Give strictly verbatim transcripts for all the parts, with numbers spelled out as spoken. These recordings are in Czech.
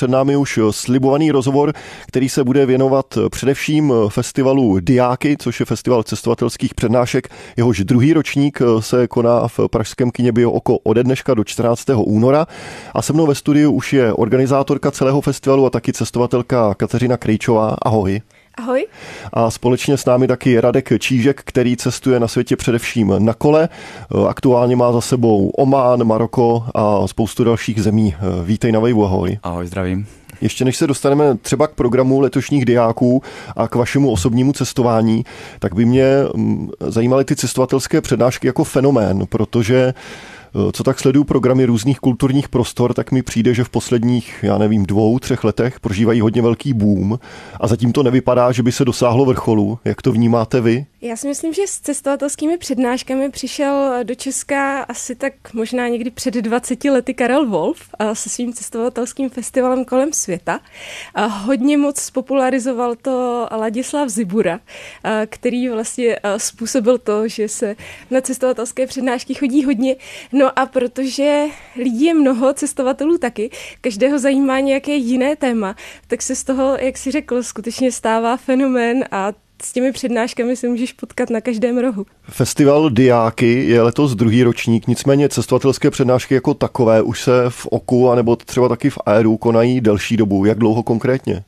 před námi už slibovaný rozhovor, který se bude věnovat především festivalu Diáky, což je festival cestovatelských přednášek. Jehož druhý ročník se koná v pražském kině Bio Oko ode dneška do čtrnáctého února. A se mnou ve studiu už je organizátorka celého festivalu a taky cestovatelka Kateřina Krejčová. Ahoj. Ahoj. A společně s námi taky Radek Čížek, který cestuje na světě především na kole. Aktuálně má za sebou Omán, Maroko a spoustu dalších zemí. Vítej na Vejvu, ahoj. Ahoj, zdravím. Ještě než se dostaneme třeba k programu letošních diáků a k vašemu osobnímu cestování, tak by mě zajímaly ty cestovatelské přednášky jako fenomén, protože co tak sleduju programy různých kulturních prostor, tak mi přijde, že v posledních, já nevím, dvou, třech letech prožívají hodně velký boom a zatím to nevypadá, že by se dosáhlo vrcholu. Jak to vnímáte vy? Já si myslím, že s cestovatelskými přednáškami přišel do Česka asi tak možná někdy před dvaceti lety Karel Wolf se svým cestovatelským festivalem kolem světa. A hodně moc spopularizoval to Ladislav Zibura, který vlastně způsobil to, že se na cestovatelské přednášky chodí hodně. No a protože lidí je mnoho, cestovatelů taky, každého zajímá nějaké jiné téma, tak se z toho, jak jsi řekl, skutečně stává fenomén a s těmi přednáškami se můžeš potkat na každém rohu. Festival Diáky je letos druhý ročník, nicméně cestovatelské přednášky jako takové už se v Oku anebo třeba taky v Aeru konají delší dobu. Jak dlouho konkrétně?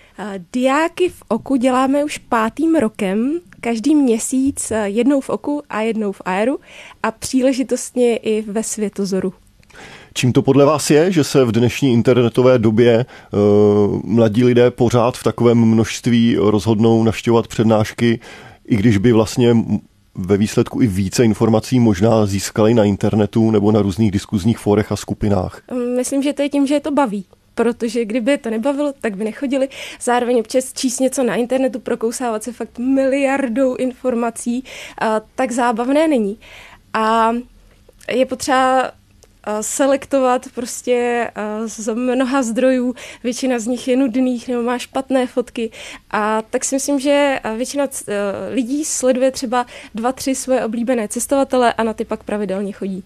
Diáky v Oku děláme už pátým rokem, každý měsíc jednou v Oku a jednou v Aeru a příležitostně i ve Světozoru. Čím to podle vás je, že se v dnešní internetové době uh, mladí lidé pořád v takovém množství rozhodnou navštěvovat přednášky, i když by vlastně ve výsledku i více informací možná získali na internetu nebo na různých diskuzních fórech a skupinách? Myslím, že to je tím, že je to baví. Protože kdyby je to nebavilo, tak by nechodili. Zároveň občas číst něco na internetu, prokousávat se fakt miliardou informací, tak zábavné není. A je potřeba selektovat prostě z mnoha zdrojů, většina z nich je nudných nebo má špatné fotky a tak si myslím, že většina lidí sleduje třeba dva, tři svoje oblíbené cestovatele a na ty pak pravidelně chodí.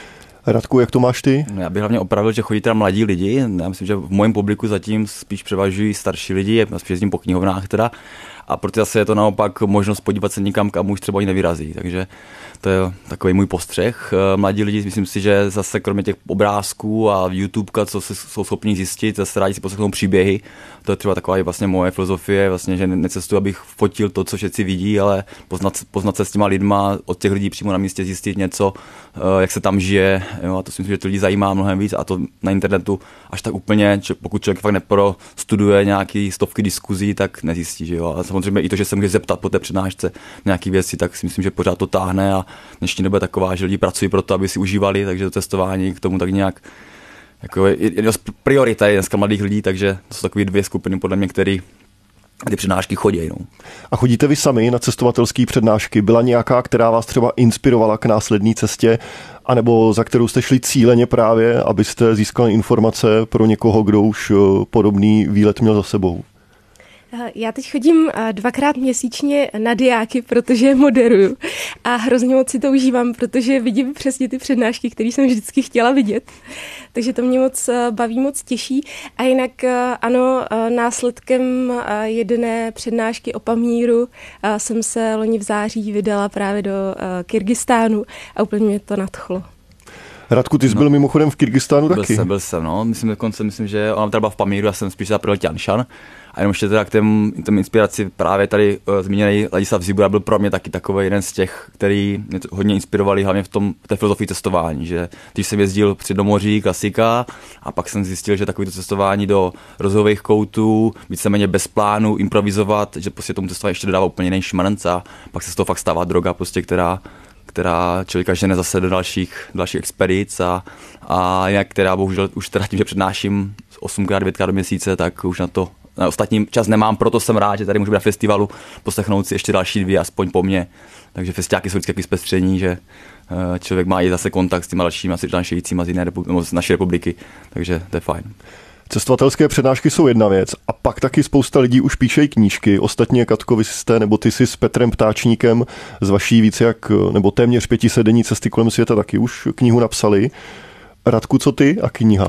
Radku, jak to máš ty? Já bych hlavně opravil, že chodí teda mladí lidi. Já myslím, že v mém publiku zatím spíš převažují starší lidi, spíš jezdím po knihovnách teda. A proto zase je to naopak možnost podívat se někam, kam už třeba ani nevyrazí. Takže to je takový můj postřeh. Mladí lidi, myslím si, že zase kromě těch obrázků a YouTubeka, co se jsou schopni zjistit, zase rádi si poslechnou příběhy. To je třeba taková vlastně moje filozofie, vlastně, že necestuji, abych fotil to, co všetci vidí, ale poznat, poznat se s těma lidma, od těch lidí přímo na místě zjistit něco, jak se tam žije. Jo, a to si myslím, že to lidi zajímá mnohem víc a to na internetu až tak úplně, pokud člověk fakt neprostuduje nějaký stovky diskuzí, tak nezjistí. Že jo. A samozřejmě i to, že se může zeptat po té přednášce nějaký věci, tak si myslím, že pořád to táhne a dnešní doba je taková, že lidi pracují pro to, aby si užívali, takže to testování k tomu tak nějak jako je priorita je dneska mladých lidí, takže to jsou takové dvě skupiny podle mě, které ty přednášky chodí. No. A chodíte vy sami na cestovatelské přednášky? Byla nějaká, která vás třeba inspirovala k následné cestě, anebo za kterou jste šli cíleně právě, abyste získali informace pro někoho, kdo už podobný výlet měl za sebou? Já teď chodím dvakrát měsíčně na diáky, protože je moderuju a hrozně moc si to užívám, protože vidím přesně ty přednášky, které jsem vždycky chtěla vidět. Takže to mě moc baví, moc těší. A jinak ano, následkem jedné přednášky o Pamíru jsem se loni v září vydala právě do Kyrgyzstánu a úplně mě to nadchlo. Radku, ty jsi byl no, mimochodem v Kyrgyzstánu taky? Byl jsem, byl jsem, no. Myslím dokonce, myslím, že ona třeba v Pamíru, já jsem spíš zapřel Tianšan. A jenom ještě teda k tém, tém inspiraci právě tady uh, zmíněný Ladislav Zibura byl pro mě taky takový jeden z těch, který mě hodně inspirovali hlavně v tom v té filozofii cestování, že když jsem jezdil při do moří, klasika, a pak jsem zjistil, že takovýto cestování do rozvojových koutů, víceméně bez plánu, improvizovat, že prostě tomu cestování ještě dodává úplně jiný šmanec a pak se z toho fakt stává droga, prostě, která která člověka žene zase do dalších, dalších expedic a, a jak která bohužel už teda tím, že přednáším osmkrát, devětkrát do měsíce, tak už na to na ostatní čas nemám, proto jsem rád, že tady můžu být na festivalu, poslechnout si ještě další dvě, aspoň po mně. Takže festiáky jsou vždycky takový zpestření, že člověk má i zase kontakt s těma dalšími přinášejícíma z jiné republiky, z naší republiky, takže to je fajn. Cestovatelské přednášky jsou jedna věc a pak taky spousta lidí už píšejí knížky. Ostatně, Katko, vy jste, nebo ty si s Petrem Ptáčníkem z vaší více jak, nebo téměř pětisetdenní cesty kolem světa taky už knihu napsali. Radku, co ty a kniha?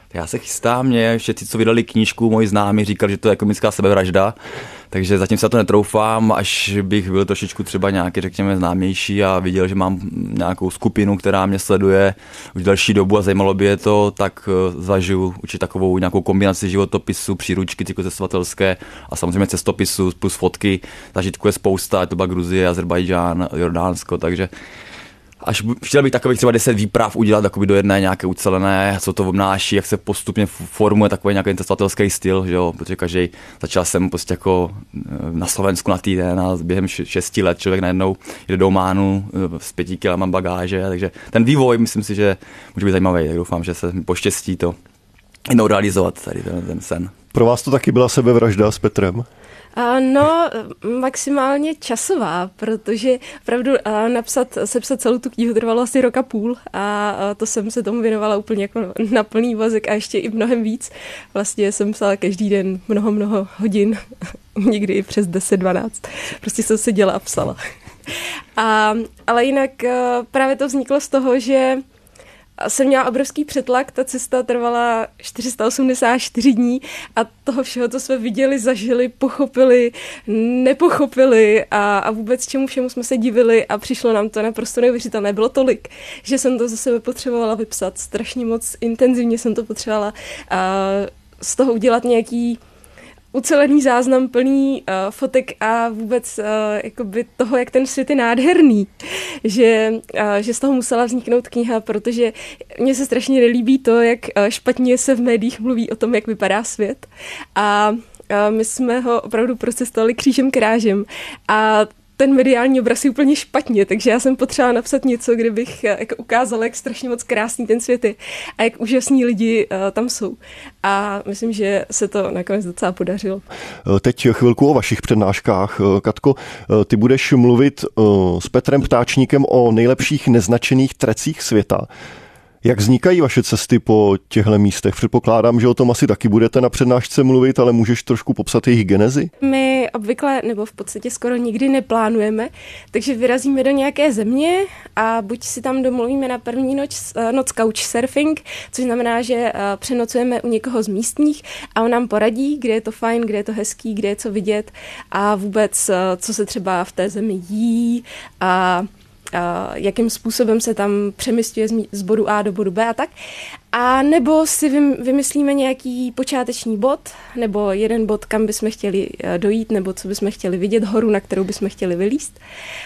Já se chystám, mě všetci, co vydali knížku, moji známí říkali, že to je ekonomická sebevražda, takže zatím se na to netroufám, až bych byl trošičku třeba nějaký, řekněme, známější a viděl, že mám nějakou skupinu, která mě sleduje už další dobu a zajímalo by je to, tak zažiju určitě takovou nějakou kombinaci životopisu, příručky cestovatelské a samozřejmě cestopisu plus fotky. Zažitku je spousta, to byla Gruzie, Azerbajdžán, Jordánsko, takže až chtěl bych takových třeba deset výprav udělat takový do jedné nějaké ucelené, co to obnáší, jak se postupně formuje takový nějaký cestovatelský styl, že jo, protože každý, začal jsem prostě jako na Slovensku na týden a během šesti let člověk najednou jde do Ománu s pěti kilama bagáže, takže ten vývoj myslím si, že může být zajímavý, tak doufám, že se mi poštěstí to jednou realizovat tady ten, ten sen. Pro vás to taky byla sebevražda s Petrem? No, maximálně časová, protože opravdu napsat, sepsat celou tu knihu trvalo asi rok a půl a to jsem se tomu věnovala úplně jako na plný vazek a ještě i mnohem víc. Vlastně jsem psala každý den mnoho, mnoho hodin, někdy i přes deset dvanáct. Prostě jsem seděla a psala. A, ale jinak právě to vzniklo z toho, že jsem měla obrovský přetlak, ta cesta trvala čtyři sta osmdesát čtyři dní a toho všeho, co jsme viděli, zažili, pochopili, nepochopili a, a vůbec čemu všemu jsme se divili a přišlo nám to naprosto neuvěřitelné. Bylo tolik, že jsem to za sebe potřebovala vypsat. Strašně moc intenzivně jsem to potřebovala a z toho udělat nějaký ucelený záznam plný uh, fotek a vůbec uh, jakoby toho, jak ten svět je nádherný, že, uh, že z toho musela vzniknout kniha, protože mně se strašně nelíbí to, jak uh, špatně se v médiích mluví o tom, jak vypadá svět a uh, my jsme ho opravdu procestovali křížem krážem a ten mediální obraz je úplně špatně, takže já jsem potřebovala napsat něco, kde bych jako ukázala, jak strašně moc krásný ten svět je a jak úžasní lidi uh, tam jsou. A myslím, že se to nakonec docela podařilo. Teď chvilku o vašich přednáškách. Katko, ty budeš mluvit uh, s Petrem Ptáčníkem o nejlepších neznačených trecích světa. Jak vznikají vaše cesty po těchto místech? Předpokládám, že o tom asi taky budete na přednášce mluvit, ale můžeš trošku popsat jejich genezi? My obvykle, nebo v podstatě skoro nikdy neplánujeme, takže vyrazíme do nějaké země a buď si tam domluvíme na první noc, noc couchsurfing, což znamená, že přenocujeme u někoho z místních a on nám poradí, kde je to fajn, kde je to hezký, kde je co vidět a vůbec, co se třeba v té zemi jí a Uh, jakým způsobem se tam přemysťuje z bodu A do bodu B a tak. A nebo si vymyslíme nějaký počáteční bod, nebo jeden bod, kam bychom chtěli dojít, nebo co bychom chtěli vidět, horu, na kterou bychom chtěli vylízt.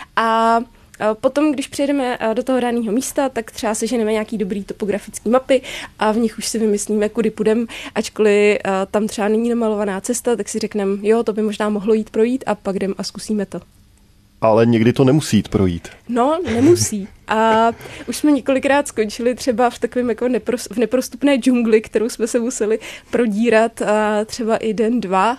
A potom, když přijedeme do toho daného místa, tak třeba seženeme nějaký dobrý topografický mapy a v nich už si vymyslíme, kudy půjdeme, ačkoliv tam třeba není namalovaná cesta, tak si řekneme, jo, to by možná mohlo jít projít a pak jdem a zkusíme to. Ale někdy to nemusí jít projít. No, nemusí. A už jsme několikrát skončili třeba v takovém jako nepros, v neprostupné džungli, kterou jsme se museli prodírat a třeba i den, dva,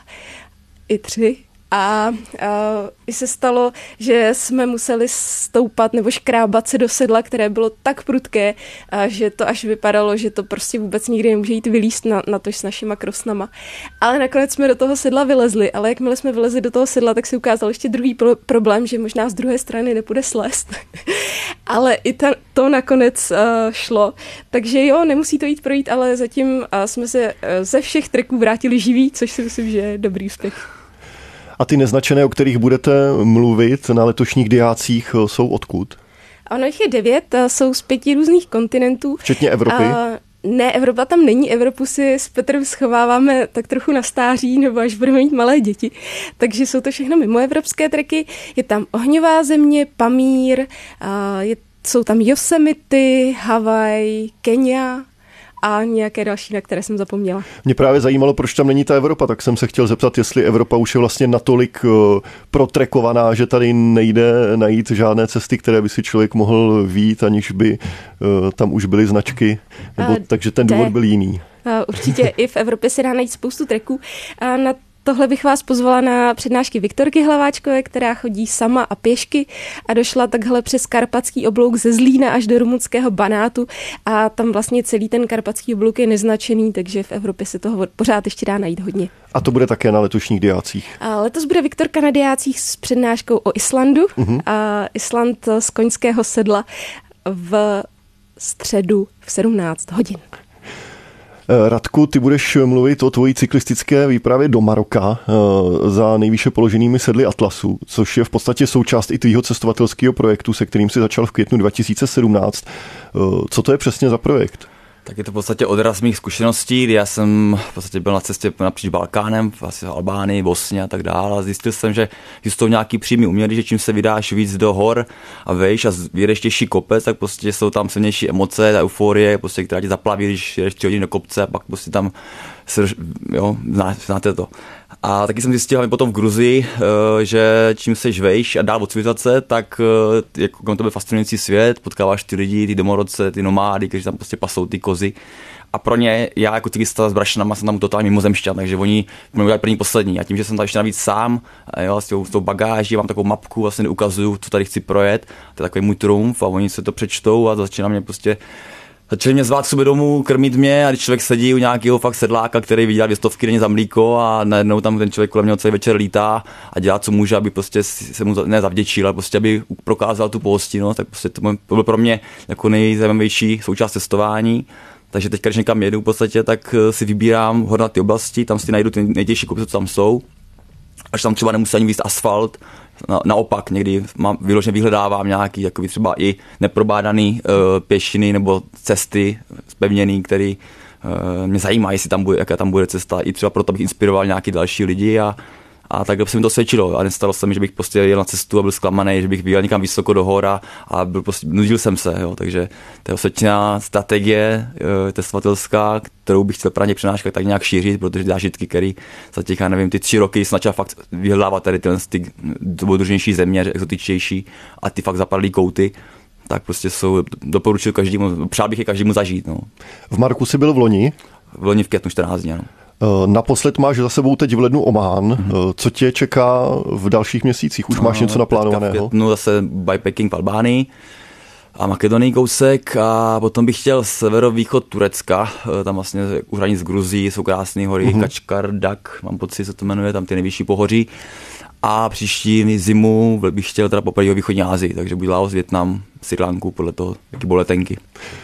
i tři. A, a i se stalo, že jsme museli stoupat nebo škrábat se do sedla, které bylo tak prudké, a že to až vypadalo, že to prostě vůbec nikdy nemůže jít vylíst na, na to s našima krosnama. Ale nakonec jsme do toho sedla vylezli, ale jakmile jsme vylezli do toho sedla, tak se ukázal ještě druhý pro- problém, že možná z druhé strany nepůjde slést. Ale i ta, to nakonec uh, šlo. Takže jo, nemusí to jít projít, ale zatím uh, jsme se uh, ze všech treků vrátili živí, což si myslím, že je dobrý úspěch. A ty neznačené, o kterých budete mluvit na letošních diácích, jsou odkud? Ono jich je devět, jsou z pěti různých kontinentů. Včetně Evropy? A ne, Evropa tam není. Evropu si s Petrem schováváme tak trochu na stáří, nebo až budeme mít malé děti. Takže jsou to všechno mimoevropské treky. Je tam Ohňová země, Pamír, je, jsou tam Yosemite, Havaj, Kenia a nějaké další, na které jsem zapomněla. Mě právě zajímalo, proč tam není ta Evropa, tak jsem se chtěl zeptat, jestli Evropa už je vlastně natolik protrekovaná, že tady nejde najít žádné cesty, které by si člověk mohl vyjít, aniž by tam už byly značky, nebo, takže ten důvod byl jiný. Určitě i v Evropě se dá najít spoustu treků. Na tohle bych vás pozvala na přednášky Viktorky Hlaváčkové, která chodí sama a pěšky a došla takhle přes karpatský oblouk ze Zlína až do rumunského Banátu a tam vlastně celý ten karpatský oblouk je neznačený, takže v Evropě se toho pořád ještě dá najít hodně. A to bude také na letošních diácích? A letos bude Viktorka na diácích s přednáškou o Islandu. Uh-huh. A Island z koňského sedla v středu v sedmnáct hodin. Radku, ty budeš mluvit o tvojí cyklistické výpravě do Maroka za nejvýše položenými sedly Atlasu, což je v podstatě součást i tvýho cestovatelského projektu, se kterým si začal v květnu dva tisíce sedmnáct. Co to je přesně za projekt? Tak je to v podstatě odraz mých zkušeností, kdy já jsem v podstatě byl na cestě napříč Balkánem, vlastně v Albánii, Bosně a tak dále, a zjistil jsem, že jsou nějaký přímý uměry, že čím se vydáš víc do hor a vejš a vyjedeš těžší kopec, tak prostě jsou tam silnější emoce, ta euforie, prostě, která tě zaplaví, když jedeš tři hodiny do kopce a pak prostě tam se, jo, znáte to. A taky jsem zjistil potom v Gruzii, že čím seš vejš a dál od civilizace, tak jako to byl fascinující svět, potkáváš ty lidi, ty domorodce, ty nomády, kteří tam prostě pasou ty kozy. A pro ně, já jako cyklista s brašinama jsem tam totálně mimozemšťan, takže oni mě udělali první poslední. A tím, že jsem tam ještě navíc sám, jo, s, tou, s tou bagáží, mám takovou mapku, vlastně ukazuju, co tady chci projet, to je takový můj trumf a oni se to přečtou a začíná mě prostě Začali mě zvát k sobě domů, krmit mě a když člověk sedí u nějakého fakt sedláka, který vydělá dvě stovky denně za mlíko a najednou tam ten člověk kolem něho celý večer lítá a dělá, co může, aby prostě se mu ne zavděčil, ale prostě aby prokázal tu pohostinnost, tak prostě to bylo pro mě jako nejzajímavější součást cestování. Takže teď, když někam jedu v podstatě, tak si vybírám hornaté oblasti, tam si najdu ty nejtěžší kopce, co tam jsou. Až tam třeba nemusí ani víc asfalt, Na, naopak někdy mám, vyloženě vyhledávám nějaký takový třeba i neprobádaný uh, pěšiny nebo cesty zpevněný, který uh, mě zajímá, jestli tam bude, jaká tam bude cesta, i třeba proto, abych inspiroval nějaký další lidi a, a tak se mi to svědčilo a nestalo se mi, že bych prostě jel na cestu a byl zklamaný, že bych vyjel někam vysoko do hora a byl prostě, nudil jsem se, jo, takže to je osvědčená strategie uh, testovatelská, kterou bych chtěl právě přednáškat tak nějak šířit, protože zážitky, který za těch, já nevím, ty tři roky jsem začal fakt vyhledávat tady tyhle ty dobrodružnější země, exotičtější a ty fakt zapadlý kouty, tak prostě jsou, doporučuji každému, přál bych je každému zažít. No. V Maroku jsi byl v loni? V loni v květnu čtrnáct dní, ano. Naposled máš za sebou teď v lednu Omán. Mm-hmm. Co tě čeká v dalších měsících? Už máš no, něco naplánovaného? V květnu zase bikepacking v Albánii a Makedonii kousek a potom bych chtěl severovýchod Turecka, tam vlastně u hranic s Gruzií jsou krásné hory, mm-hmm. Kačkardak, mám pocit, se to jmenuje, tam ty nejvyšší pohoří. A příští zimu bych chtěl teda poprvé o východní Asii, takže buď Laos, Vietnam, Srí Lanku, podle toho, jaký budou letenky.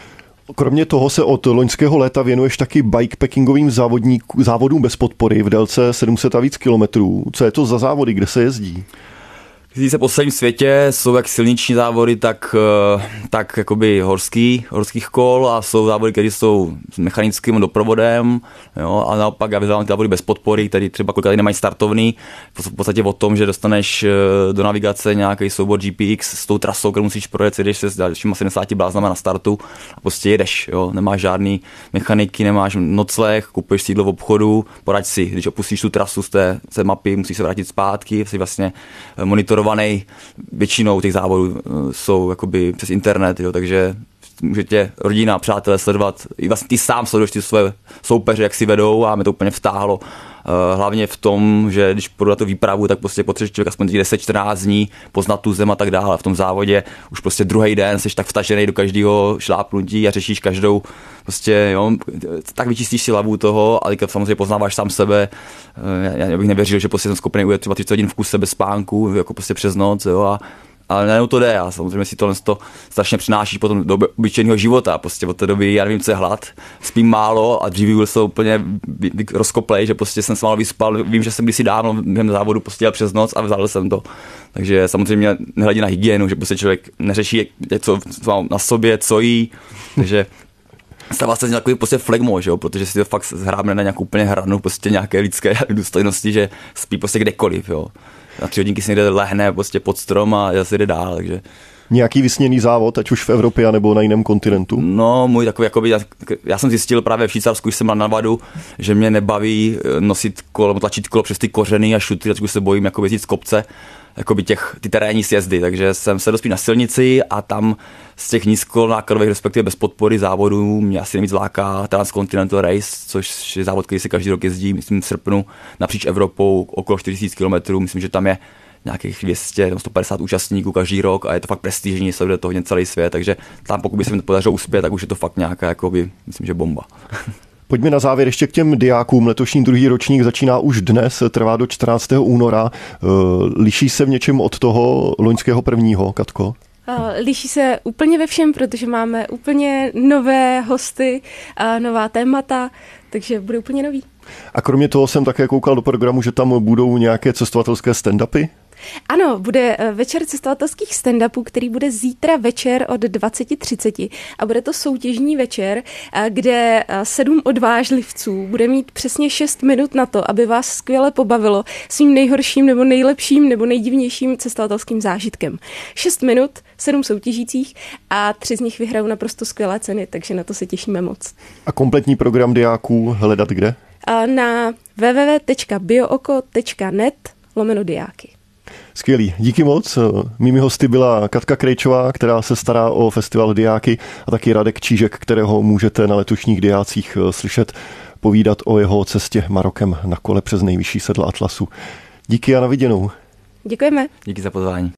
Kromě toho se od loňského léta věnuješ taky bikepackingovým závodům bez podpory v délce sedm set a víc kilometrů. Co je to za závody, kde se jezdí? Jezdí se po celém světě, jsou jak silniční závody, tak, tak jakoby horský, horských kol a jsou závody, které jsou s mechanickým doprovodem, jo, a naopak já vyzvám závody bez podpory, které třeba kolikrát nemají startovný, v podstatě o tom, že dostaneš do navigace nějaký soubor G P X s tou trasou, kterou musíš projet, jedeš se s dalšíma sedmdesáti bláznama na startu a prostě jedeš, jo, nemáš žádný mechaniky, nemáš nocleh, kupuješ sídlo v obchodu, poraď si, když opustíš tu trasu z té, z té mapy, musíš se vrátit zpátky, jsi vlastně monitor většinou těch závodů jsou jakoby přes internet, jo, takže můžete rodina, přátelé sledovat, i vlastně ty sám sleduješ ty své soupeře, jak si vedou a mě to úplně vtáhlo. Hlavně v tom, že když půjdu na tu výpravu, tak prostě potřebuješ člověk aspoň deset čtrnáct dní poznat tu zem a tak dále. V tom závodě už prostě druhý den jsi tak vtažený do každého šlápnutí a řešíš každou, prostě jo, tak vyčistíš si hlavu toho, ale samozřejmě poznáváš sám sebe. Já bych nevěřil, že prostě jsem schopný ujet třeba třicet hodin v kuse bez spánku, jako prostě přes noc, jo, a ale najednou to jde a samozřejmě si tohle to strašně přinášíš potom do obyčejného života. Prostě od té doby já nevím, co je hlad, spím málo a dřív byl jsem úplně rozkoplej, že prostě jsem se málo vyspal. Vím, že jsem kdysi dávno během závodu prostě jel přes noc a vzal jsem to. Takže samozřejmě nehledí na hygienu, že prostě člověk neřeší, co má na sobě, co jí. Takže stává se nějaký prostě flegmo, že jo? Protože si to fakt zhrábne na nějakou úplně hranu prostě nějaké lidské důstojnosti, že spí prostě kdekoliv, jo. Na tři hodinky si někde lehne prostě pod strom a zase jde dál, takže... Nějaký vysněný závod, ať už v Evropě nebo na jiném kontinentu? No, můj takový, jakoby, já, já jsem zjistil právě v Švýcarsku, když jsem byl na Navadu, že mě nebaví nosit kolo, tlačit kolo přes ty kořeny a šuty, tak už se bojím jako jezdit z kopce, jakoby těch, ty terénní sjezdy, takže jsem se dospěl na silnici a tam z těch nízkonákladových, respektive bez podpory závodů mě asi nejvíc láká Transcontinental Race, což je závod, který se každý rok jezdí, myslím v srpnu, napříč Evropou okolo čtyři tisíce kilometrů, myslím, že tam je nějakých dvě stě, sto padesát účastníků každý rok a je to fakt prestižní, sleduje to hodně celý svět, takže tam pokud by se mi to podařilo uspět, tak už je to fakt nějaká, jakoby, myslím, že bomba. Pojďme na závěr ještě k těm diákům. Letošní druhý ročník začíná už dnes, trvá do čtrnáctého února. Liší se v něčem od toho loňského prvního, Katko? Liší se úplně ve všem, protože máme úplně nové hosty, nová témata, takže bude úplně nový. A kromě toho jsem také koukal do programu, že tam budou nějaké cestovatelské stand-upy? Ano, bude večer cestovatelských stand-upů, který bude zítra večer od dvacet třicet a bude to soutěžní večer, kde sedm odvážlivců bude mít přesně šest minut na to, aby vás skvěle pobavilo svým nejhorším nebo nejlepším nebo nejdivnějším cestovatelským zážitkem. Šest minut, sedm soutěžících a tři z nich vyhrajou naprosto skvělé ceny, takže na to se těšíme moc. A kompletní program diáků hledat kde? Na w w w tečka biooko tečka net lomeno diáky. Skvělý, díky moc. Mými hosty byla Katka Krejčová, která se stará o festival Diáky, a taky Radek Čížek, kterého můžete na letošních diácích slyšet povídat o jeho cestě Marokem na kole přes nejvyšší sedla Atlasu. Díky a na viděnou. Děkujeme. Díky za pozvání.